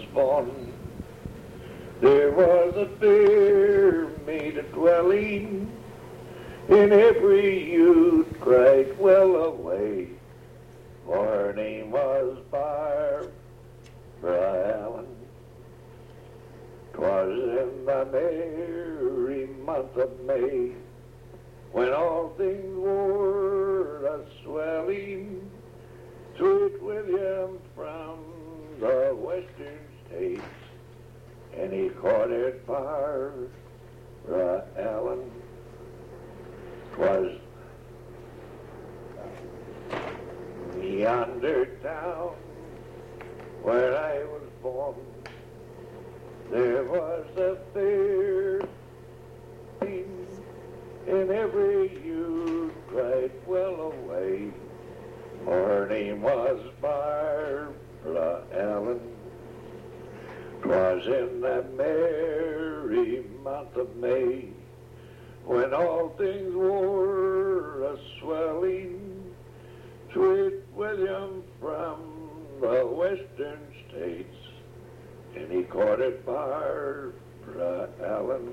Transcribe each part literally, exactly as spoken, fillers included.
born, there was a fair maid a dwelling, and every youth cried well away, for her name was Barbara Allen. 'Twas in the merry month of May, when all things were a swelling, sweet William from the western states, and he courted Barbara Allen. 'Twas yonder town where I was born, there was a fair thing, and every youth cried well away, for her name was Barbara Allen. 'Twas in that merry month of May, when all things were a swelling, sweet William from the western states, and he courted Barbara Allen.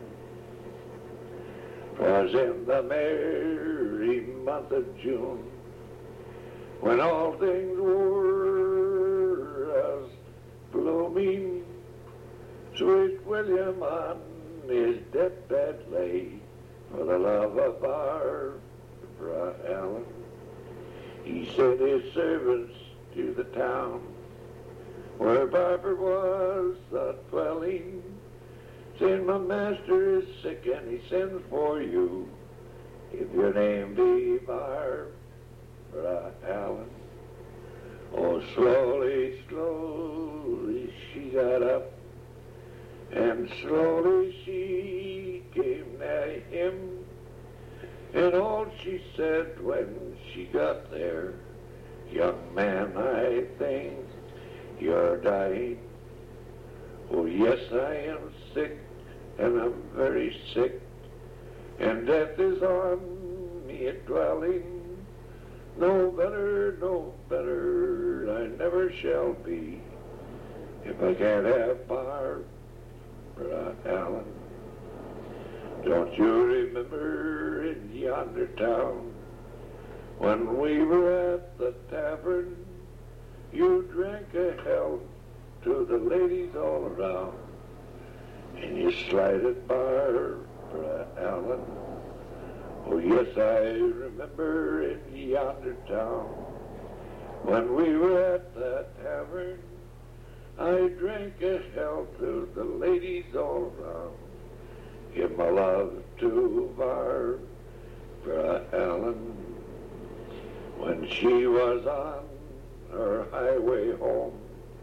'Twas in the merry month of June, when all things were as blooming, sweet William on his deathbed lay, for the love of Barbara Allen. He sent his servants to the town where Barbara was a dwelling, saying, my master is sick and he sends for you, if your name be Barbara Allen. Oh, slowly, slowly she got up, and slowly she came nigh him, and all she said when she got there, young man, I think you're dying. Oh, yes, I am sick, and I'm very sick, and death is on me a dwelling. No better, no better, I never shall be, if I can't have Barbara Allen. Don't you remember in yonder town, when we were at the tavern, you drank a health to the ladies all around, and you slighted Barbara Allen? Oh, yes, I remember in yonder town, when we were at the tavern, I drank a health to the ladies all around. Give my love to Barbara Allen. When she was on her highway home,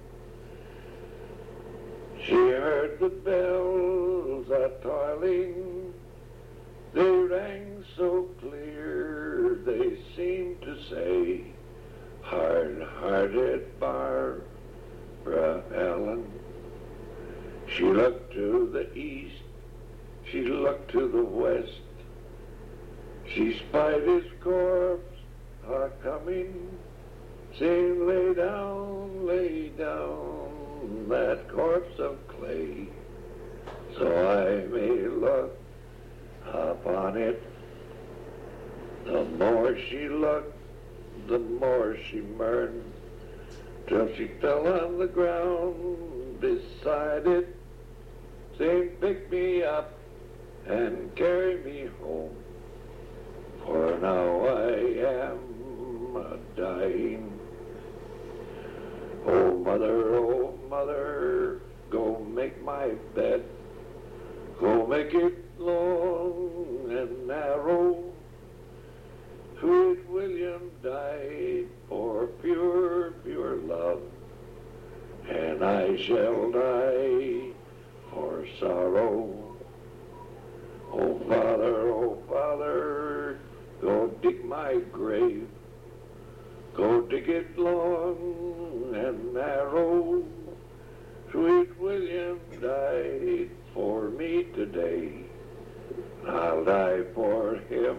she heard the bells a-tolling. They rang so clear, they seemed to say, hard-hearted Barbara Allen. She looked to the east, she looked to the west. She spied his corpse a-coming, saying, lay down, lay down that corpse of clay, so I may look upon it. The more she looked, the more she mourned, till she fell on the ground beside it, saying, pick me up and carry me home, for now I am a-dying. Oh, mother, oh, mother, go make my bed, go make it long and narrow. Sweet William died for pure, pure love, and I shall die for sorrow. Oh, Father, oh, Father, go dig my grave, go dig it long and narrow. Sweet William died for me today, I'll die for him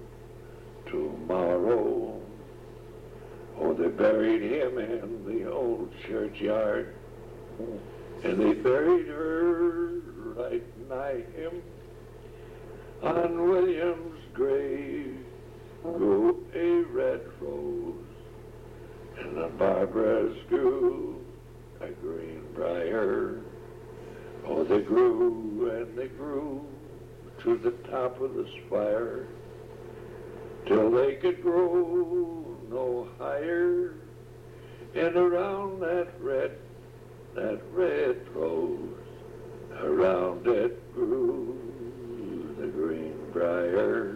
tomorrow. Oh, they buried him in the old churchyard, and they buried her right nigh him. On William's grave grew a red rose, and on Barbara's grew a green briar. Oh, they grew and they grew to the top of the spire, till they could grow no higher. And around that red, that red rose, around it grew the green briar.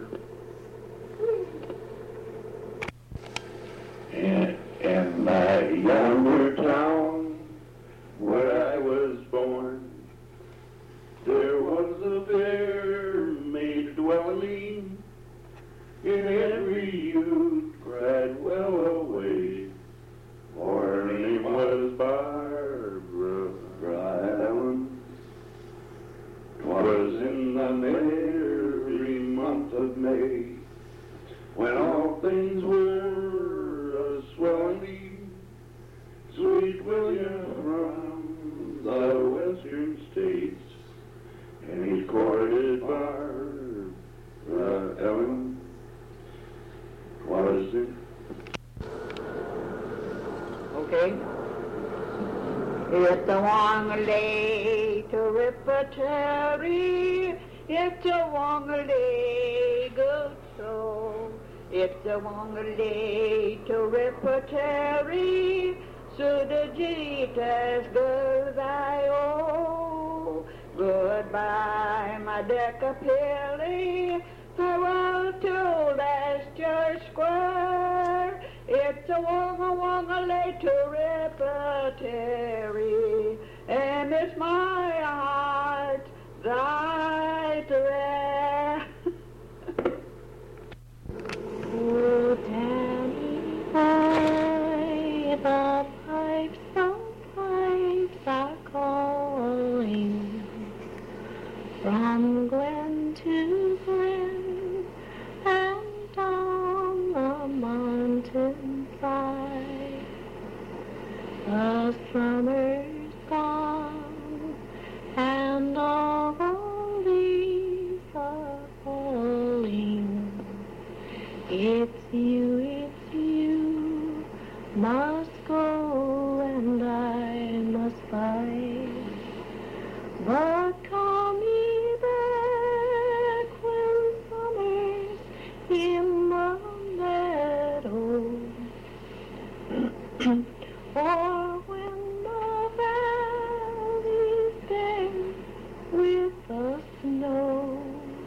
And in my younger town, where I was born, there was a fair maid dwelling. In every youth cried well away, for her name was Barbara Allen. 'Twas in the merry month of May, when all things were a-swelling, sweet William from the western states, and he courted Barbara Allen. 'Twas in Okay. It's a long lay to Ripperterry, it's a long lay good soul. It's a long lay to Ripperterry, so the Jesus girls I owe. Goodbye, my Deckapilly, farewell to Leicester Square. It's a wonga wonga lay to Ripperterry, and it's my heart right there. Oh, Danny boy, the pipes, the pipes are calling from glen to glen and down the mountainside. The summer's gone and all the leaves are falling. It's you, it's you, must go and I must bide. But call me back when summer's in the meadow, or when the valley's bare with the snow.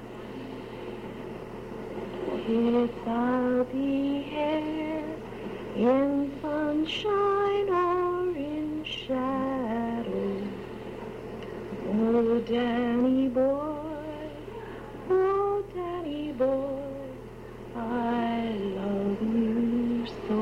Yes, I'll be here in sunshine or in shadow. Oh, Danny boy, oh, Danny boy, I love you so.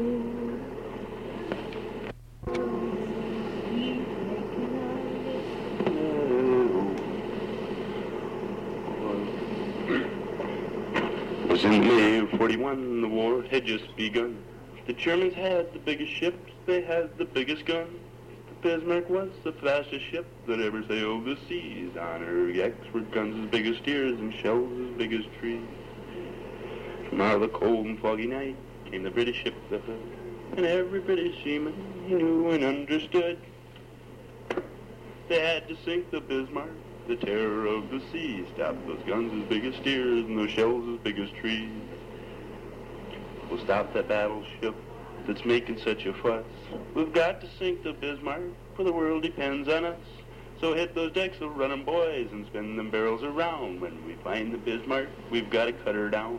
It was in May of forty-one, the war had just begun. The Germans had the biggest ships, they had the biggest guns. The Bismarck was the fastest ship that ever sailed the seas. On her decks were guns as big as steers and shells as big as trees. From out of the cold and foggy night came the British ship, the Hood, and every British seaman he knew and understood. They had to sink the Bismarck, the terror of the sea. Stop those guns as big as steers and those shells as big as trees. We'll stop that battleship that's making such a fuss. We've got to sink the Bismarck, for the world depends on us. So hit those decks of running boys and spin them barrels around. When we find the Bismarck, we've got to cut her down.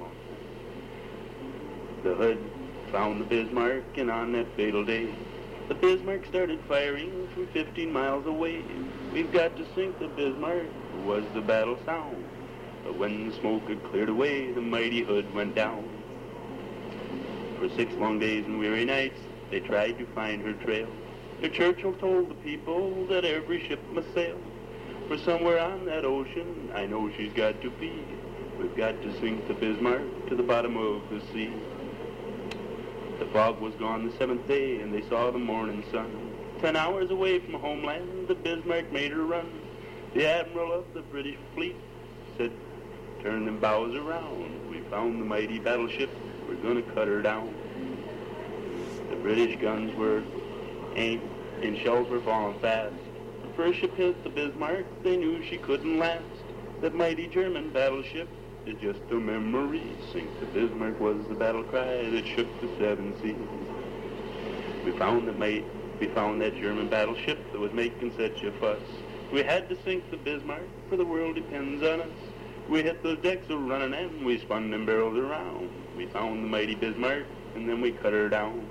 The Hood found the Bismarck, and on that fatal day, the Bismarck started firing from fifteen miles away. We've got to sink the Bismarck, was the battle sound. But when the smoke had cleared away, the mighty Hood went down. For six long days and weary nights, they tried to find her trail. The Churchill told the people that every ship must sail. For somewhere on that ocean, I know she's got to be. We've got to sink the Bismarck to the bottom of the sea. The fog was gone the seventh day, and they saw the morning sun. ten hours away from homeland, the Bismarck made her run. The admiral of the British fleet said, turn them bows around. We found the mighty battleship. We're gonna cut her down. The British guns were aimed and shells were falling fast. The first ship hit the Bismarck. They knew she couldn't last. That mighty German battleship is just a memory. Sink the Bismarck was the battle cry that shook the seven seas. We found the might. We found that German battleship that was making such a fuss. We had to sink the Bismarck, for the world depends on us. We hit those decks a running and we spun them barrels around. We found the mighty Bismarck, and then we cut her down.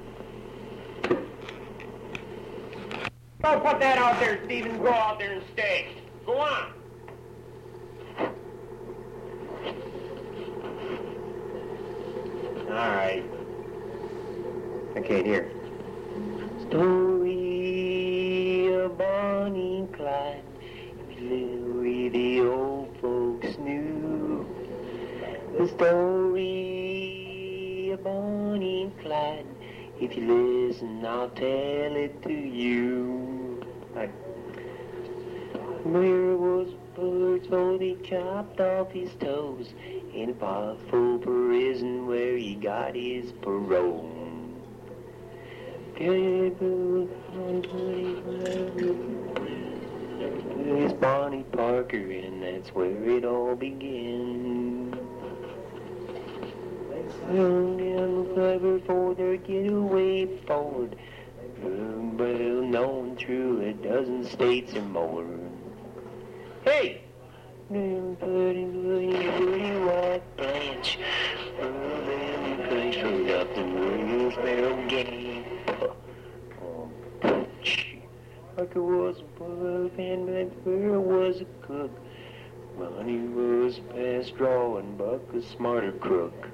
Don't put that out there, Stephen. Go out there and stay. Go on. All right. I can't hear. Story of Bonnie and Clyde, Louis the old folks knew. The story of Bonnie and Clyde, if you listen, I'll tell it to you. I... Where was birds, for they chopped off his toes in a powerful prison where he got his parole. It's Bonnie Parker, and that's where it all began. Young and clever for their getaway forward, well known through a dozen states or more. Hey! Them putting William Woody White Branch, well them country up the Williamsboro game. Parker was a buff and Blackbird was a cook. Bonnie was fast draw and Buck a smarter crook.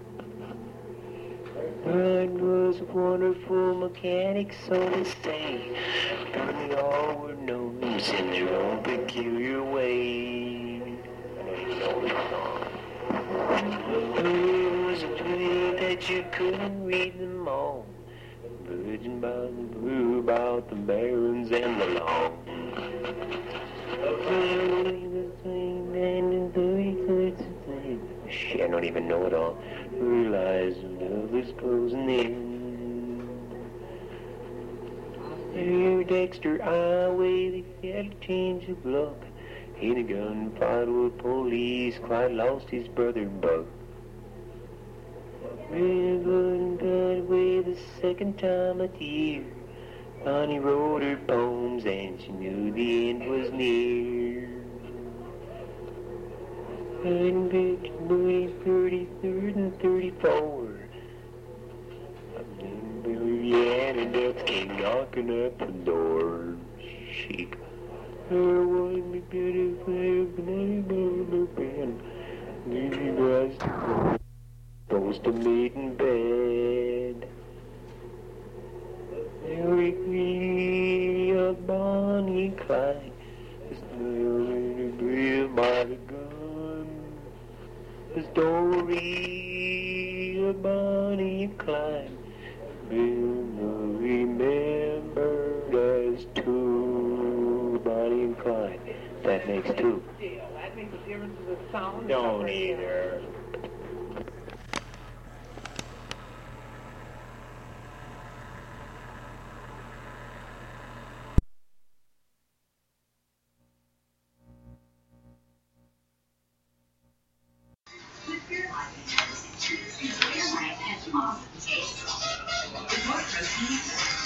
Bud was a wonderful mechanic, so to say. But they all were gnomes in their own peculiar way. It was a pity that you couldn't read them all. Virgin about the blue, about the barons and the long. Shit, I don't even know it all. Realize love is closing in. Here, Dexter Highway, they had to change the block. In a gunfight with police, Clyde lost his brother Buck. Red blood got away the second time of the year. Bonnie wrote her poems and she knew the end was near. And Victory thirty-third and thirty-four. And Louisiana death came knocking at the door. She there was me beautiful banana pen. Then he was supposed to meet in bed. Mary Queen of Bonnie and Clyde, still in a grill by the gun. The story of Bonnie and Clyde will remembered as two. Bonnie and Clyde. That makes two. That makes a difference in the sound. Don't either. Awesome taste. With more protein